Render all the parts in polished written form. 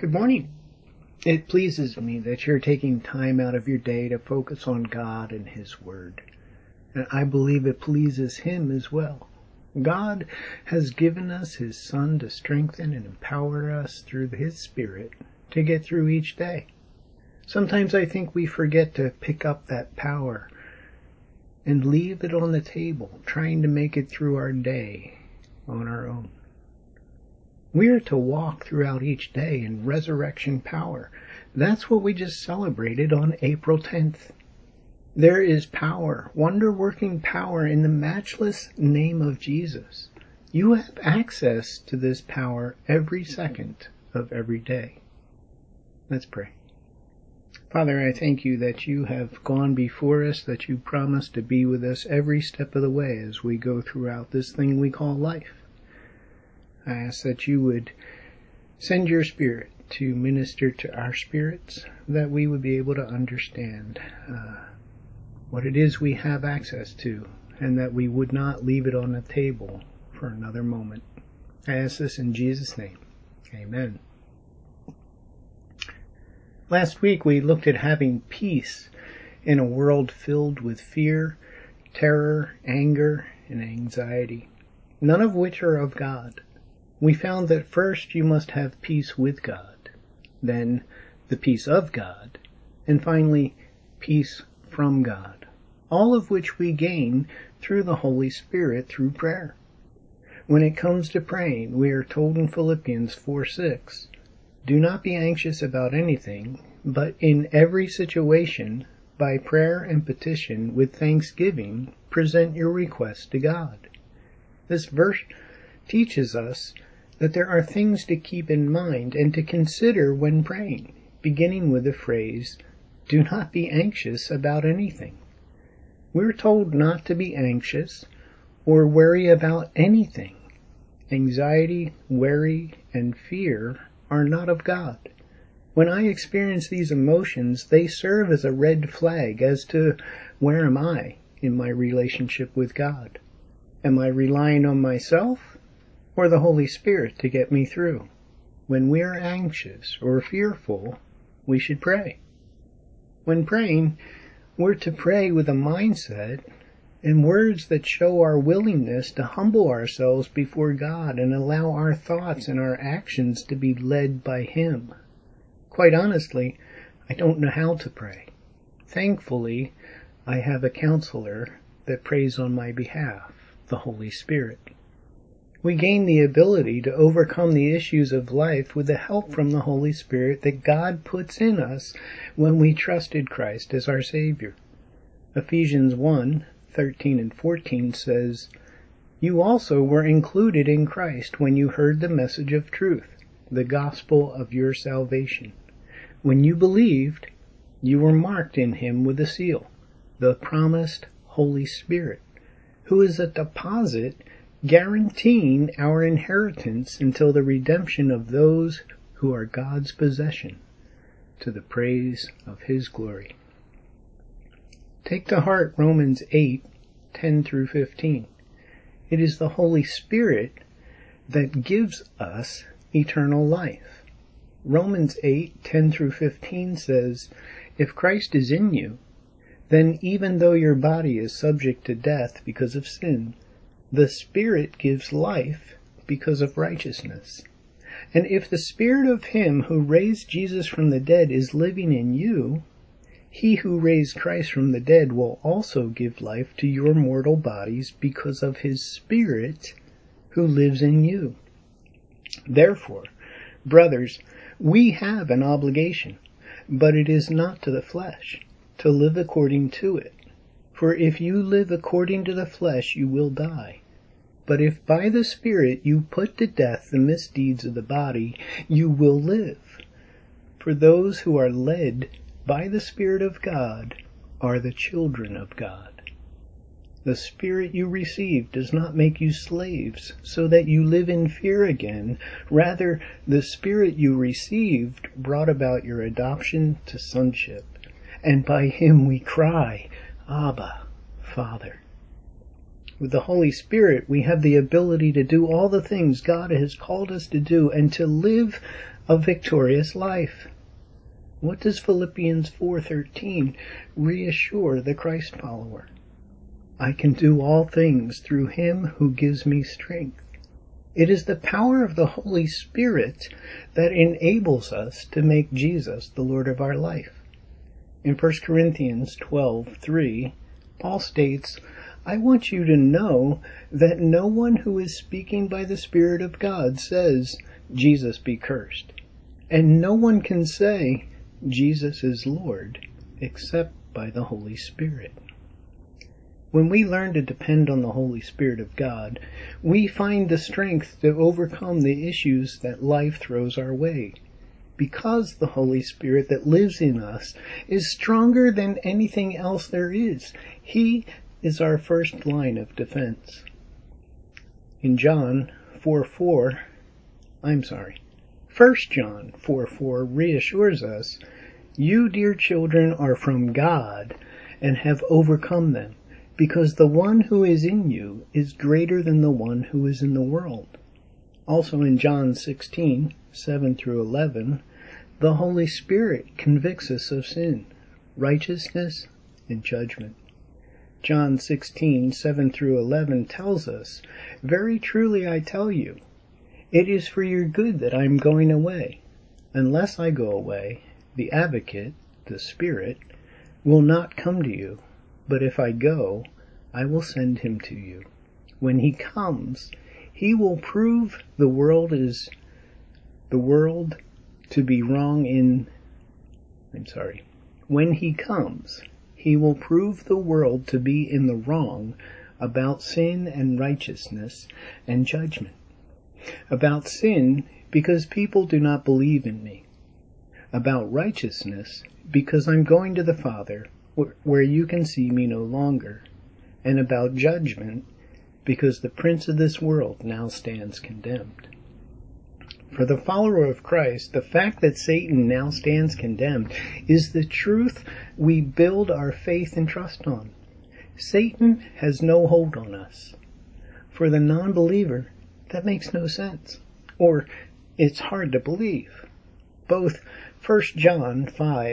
Good morning. It pleases me that you're taking time out of your day to focus on God and His Word. And I believe it pleases Him as well. God has given us His Son to strengthen and empower us through His Spirit to get through each day. Sometimes I think we forget to pick up that power and leave it on the table, trying to make it through our day on our own. We are to walk throughout each day in resurrection power. That's what we just celebrated on April 10th. There is power, wonder-working power in the matchless name of Jesus. You have access to this power every second of every day. Let's pray. Father, I thank you that you have gone before us, that you promise to be with us every step of the way as we go throughout this thing we call life. I ask that you would send your Spirit to minister to our spirits, that we would be able to understand what it is we have access to, and that we would not leave it on the table for another moment. I ask this in Jesus' name. Amen. Last week we looked at having peace in a world filled with fear, terror, anger, and anxiety, none of which are of God. We found that first you must have peace with God, then the peace of God, and finally peace from God, all of which we gain through the Holy Spirit through prayer. When it comes to praying, we are told in Philippians 4:6, "Do not be anxious about anything, but in every situation, by prayer and petition with thanksgiving, present your requests to God." This verse teaches us that there are things to keep in mind and to consider when praying, beginning with the phrase, "Do not be anxious about anything." We're told not to be anxious or worry about anything. Anxiety, worry, and fear are not of God. When I experience these emotions, they serve as a red flag as to where am I in my relationship with God. Am I relying on myself or the Holy Spirit to get me through? When we are anxious or fearful, we should pray. When praying, we're to pray with a mindset and words that show our willingness to humble ourselves before God and allow our thoughts and our actions to be led by Him. Quite honestly, I don't know how to pray. Thankfully, I have a counselor that prays on my behalf, the Holy Spirit. We gain the ability to overcome the issues of life with the help from the Holy Spirit that God puts in us when we trusted Christ as our Savior. Ephesians 1:13 and 14 says, "You also were included in Christ when you heard the message of truth, the gospel of your salvation. When you believed, you were marked in Him with a seal, the promised Holy Spirit, who is a deposit guaranteeing our inheritance until the redemption of those who are God's possession, to the praise of His glory." Take to heart Romans 8:10 through 15. It is the Holy Spirit that gives us eternal life. Romans 8:10 through 15 says, "If Christ is in you, then even though your body is subject to death because of sin, the Spirit gives life because of righteousness. And if the Spirit of Him who raised Jesus from the dead is living in you, He who raised Christ from the dead will also give life to your mortal bodies because of His Spirit who lives in you. Therefore, brothers, we have an obligation, but it is not to the flesh, to live according to it. For if you live according to the flesh, you will die. But if by the Spirit you put to death the misdeeds of the body, you will live. For those who are led by the Spirit of God are the children of God. The Spirit you received does not make you slaves, so that you live in fear again. Rather, the Spirit you received brought about your adoption to sonship, and by Him we cry, Abba, Father. With the Holy Spirit, we have the ability to do all the things God has called us to do and to live a victorious life. What does Philippians 4:13 reassure the Christ follower? I can do all things through him who gives me strength. It is the power of the Holy Spirit that enables us to make Jesus the Lord of our life. In 1 Corinthians 12:3, Paul states, I want you to know that no one who is speaking by the Spirit of God says, Jesus be cursed. And no one can say, Jesus is Lord, except by the Holy Spirit. When we learn to depend on the Holy Spirit of God, we find the strength to overcome the issues that life throws our way. Because the Holy Spirit that lives in us is stronger than anything else there is, He is our first line of defense. In John 4:4, 1 John 4:4 reassures us, you, dear children, are from God and have overcome them, because the one who is in you is greater than the one who is in the world. Also in John 16:7-11, the Holy Spirit convicts us of sin, righteousness, and judgment. John 16:7-11 tells us, very truly I tell you, it is for your good that I am going away. Unless I go away, the Advocate, the Spirit, will not come to you, but if I go, I will send him to you. When he comes, he will prove the world to be wrong in... When he comes, he will prove the world to be in the wrong about sin and righteousness and judgment. About sin, because people do not believe in me. About righteousness, because I'm going to the Father, where you can see me no longer. And about judgment, because the prince of this world now stands condemned. For the follower of Christ, the fact that Satan now stands condemned is the truth we build our faith and trust on. Satan has no hold on us. For the non-believer, that makes no sense, or it's hard to believe. Both 1 John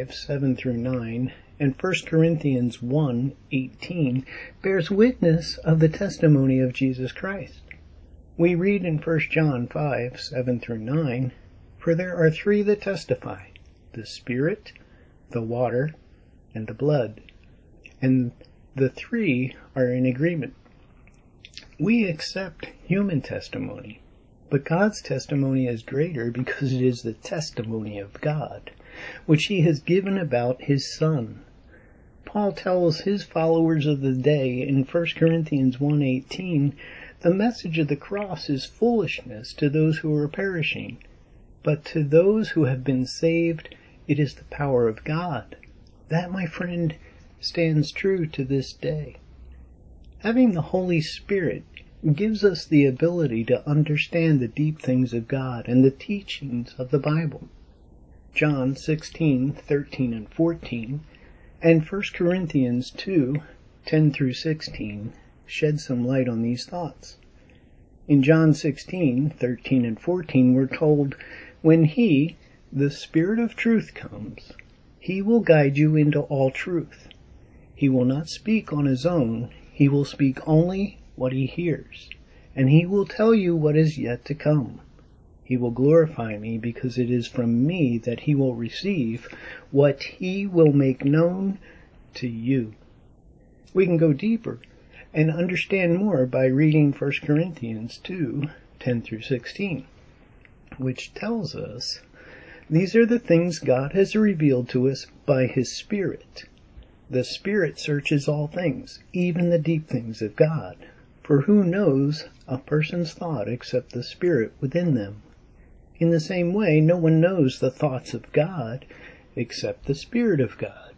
5:7-9 and 1 Corinthians 1:18 bears witness of the testimony of Jesus Christ. We read in 1 John 5:7-9, for there are three that testify, the Spirit, the water, and the blood, and the three are in agreement. We accept human testimony, but God's testimony is greater because it is the testimony of God, which He has given about His Son. Paul tells his followers of the day in 1 Corinthians 1:18, the message of the cross is foolishness to those who are perishing, but to those who have been saved, it is the power of God. That, my friend, stands true to this day. Having the Holy Spirit gives us the ability to understand the deep things of God and the teachings of the Bible. John 16:13-14 and 1 Corinthians 2:10-16 shed some light on these thoughts. In John 16:13-14 we're told, when He, the Spirit of truth, comes, He will guide you into all truth. He will not speak on His own, He will speak only what He hears, and He will tell you what is yet to come. He will glorify me, because it is from me that He will receive what He will make known to you. We can go deeper and understand more by reading 1 Corinthians 2:10-16, which tells us, these are the things God has revealed to us by His Spirit. The Spirit searches all things, even the deep things of God. For who knows a person's thought except the Spirit within them? In the same way, no one knows the thoughts of God except the Spirit of God.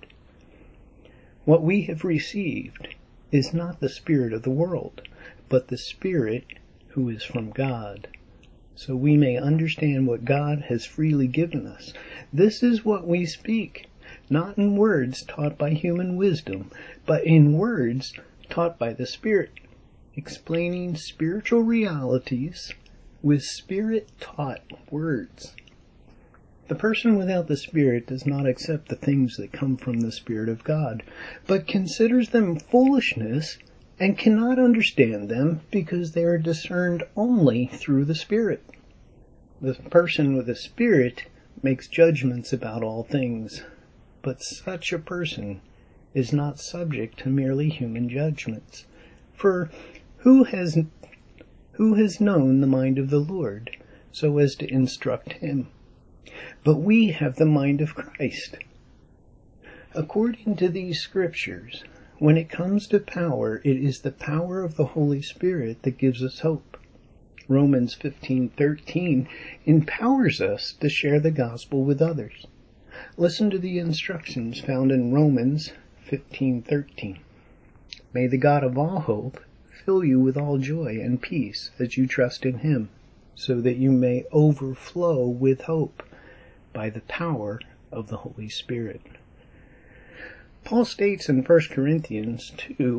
What we have received is not the spirit of the world, but the Spirit who is from God, so we may understand what God has freely given us. This is what we speak, not in words taught by human wisdom, but in words taught by the Spirit, explaining spiritual realities with Spirit-taught words. The person without the Spirit does not accept the things that come from the Spirit of God, but considers them foolishness and cannot understand them because they are discerned only through the Spirit. The person with the Spirit makes judgments about all things, but such a person is not subject to merely human judgments. For who has known the mind of the Lord, so as to instruct him? But we have the mind of Christ. According to these scriptures, when it comes to power, it is the power of the Holy Spirit that gives us hope. Romans 15:13 empowers us to share the gospel with others. Listen to the instructions found in Romans 15:13. May the God of all hope fill you with all joy and peace as you trust in him, so that you may overflow with hope by the power of the Holy Spirit. Paul states in 1 Corinthians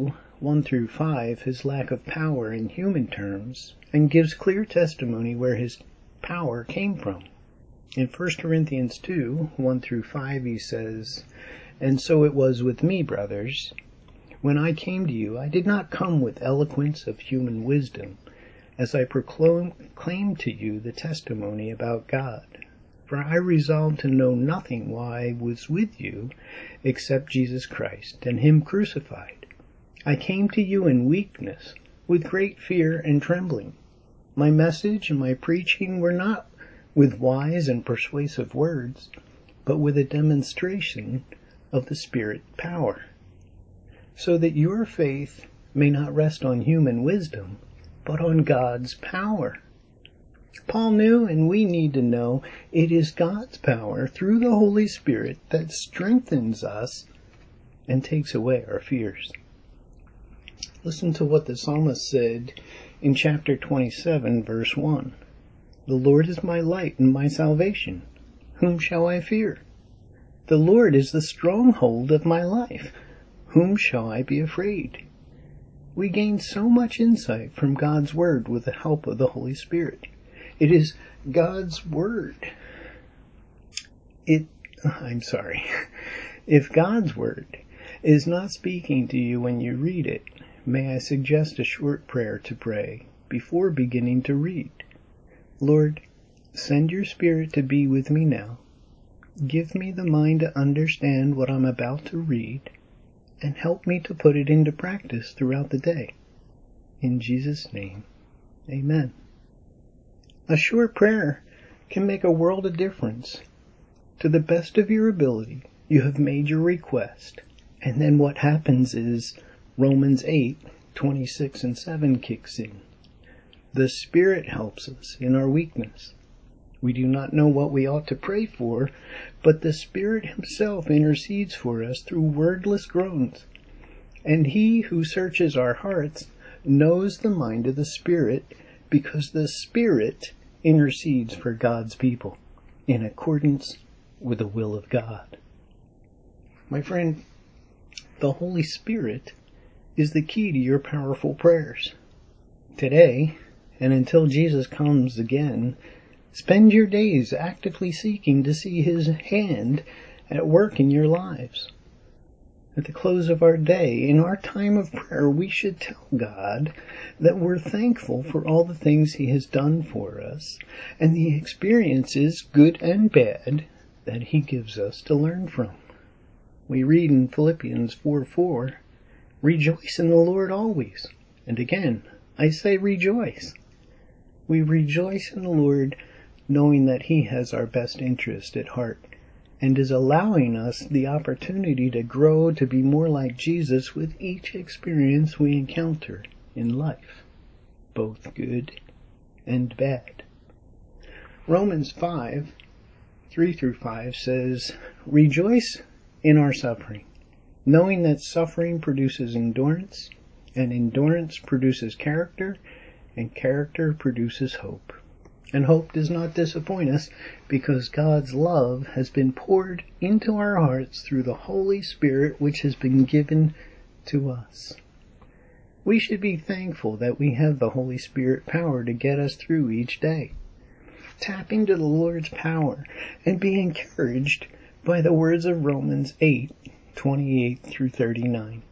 2:1-5 his lack of power in human terms and gives clear testimony where his power came from. In 1 Corinthians 2:1-5 he says, "And so it was with me, brothers. When I came to you, I did not come with eloquence of human wisdom, as I proclaimed to you the testimony about God. For I resolved to know nothing while I was with you except Jesus Christ and him crucified. I came to you in weakness, with great fear and trembling. My message and my preaching were not with wise and persuasive words, but with a demonstration of the Spirit power, so that your faith may not rest on human wisdom, but on God's power." Paul knew, and we need to know, it is God's power through the Holy Spirit that strengthens us and takes away our fears. Listen to what the psalmist said in chapter 27, verse 1. "The Lord is my light and my salvation. Whom shall I fear? The Lord is the stronghold of my life. Whom shall I be afraid?" We gain so much insight from God's Word with the help of the Holy Spirit. It is God's Word. If God's Word is not speaking to you when you read it, may I suggest a short prayer to pray before beginning to read. Lord, send your Spirit to be with me now. Give me the mind to understand what I'm about to read, and help me to put it into practice throughout the day. In Jesus' name, amen. A short prayer can make a world of difference. To the best of your ability, you have made your request, and then what happens is Romans 8:26-7 kicks in. The Spirit helps us in our weakness. We do not know what we ought to pray for, but the Spirit himself intercedes for us through wordless groans. And he who searches our hearts knows the mind of the Spirit, because the Spirit intercedes for God's people in accordance with the will of God. My friend, the Holy Spirit is the key to your powerful prayers. Today, and until Jesus comes again, spend your days actively seeking to see his hand at work in your lives. At the close of our day, in our time of prayer, we should tell God that we're thankful for all the things he has done for us and the experiences, good and bad, that he gives us to learn from. We read in Philippians 4:4, "Rejoice in the Lord always." And again, I say rejoice. We rejoice in the Lord knowing that he has our best interest at heart and is allowing us the opportunity to grow to be more like Jesus with each experience we encounter in life, both good and bad. Romans 5:3-5 says, "Rejoice in our suffering, knowing that suffering produces endurance, and endurance produces character, and character produces hope. And hope does not disappoint us, because God's love has been poured into our hearts through the Holy Spirit which has been given to us." We should be thankful that we have the Holy Spirit power to get us through each day. tap into the Lord's power and be encouraged by the words of Romans 8:28 through 39.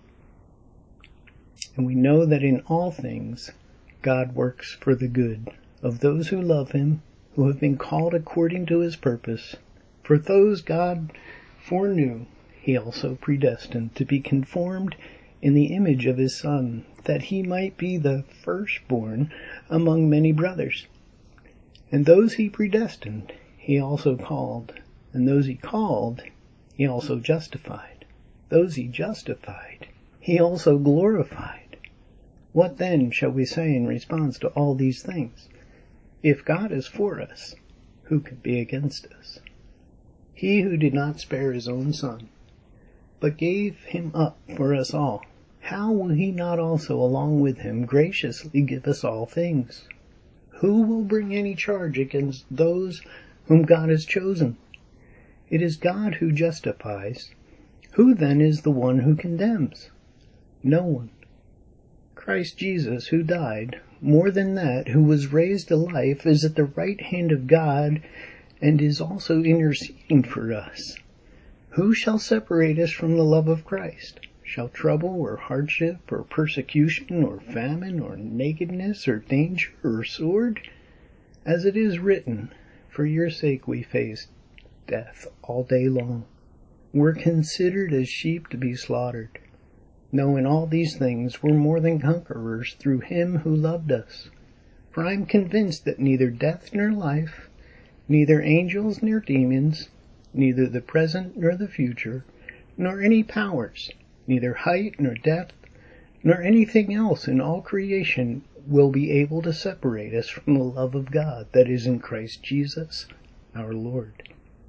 And we know that in all things God works for the good of those who love him, who have been called according to his purpose. For those God foreknew, he also predestined to be conformed in the image of his Son, that he might be the firstborn among many brothers. And those he predestined, he also called. And those he called, he also justified. Those he justified, he also glorified. What then shall we say in response to all these things? If God is for us, who can be against us? He who did not spare his own Son, but gave him up for us all, how will he not also along with him graciously give us all things? Who will bring any charge against those whom God has chosen? It is God who justifies. Who then is the one who condemns? No one. Christ Jesus, who died, more than that, who was raised to life, is at the right hand of God and is also interceding for us. Who shall separate us from the love of Christ? Shall trouble or hardship or persecution or famine or nakedness or danger or sword? As it is written, for your sake we face death all day long. We're considered as sheep to be slaughtered. No, in all these things we're more than conquerors through him who loved us. For I am convinced that neither death nor life, neither angels nor demons, neither the present nor the future, nor any powers, neither height nor depth, nor anything else in all creation will be able to separate us from the love of God that is in Christ Jesus, our Lord.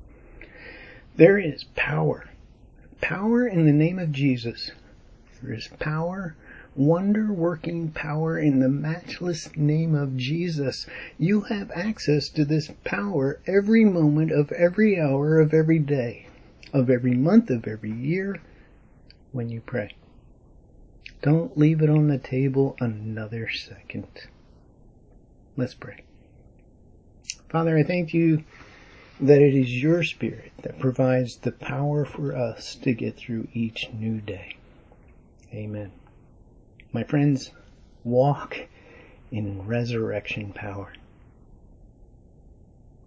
There is power in the name of Jesus. There is power, wonder-working power in the matchless name of Jesus. You have access to this power every moment of every hour of every day, of every month of every year when you pray. Don't leave it on the table another second. Let's pray. Father, I thank you that it is your Spirit that provides the power for us to get through each new day. Amen. My friends, walk in resurrection power.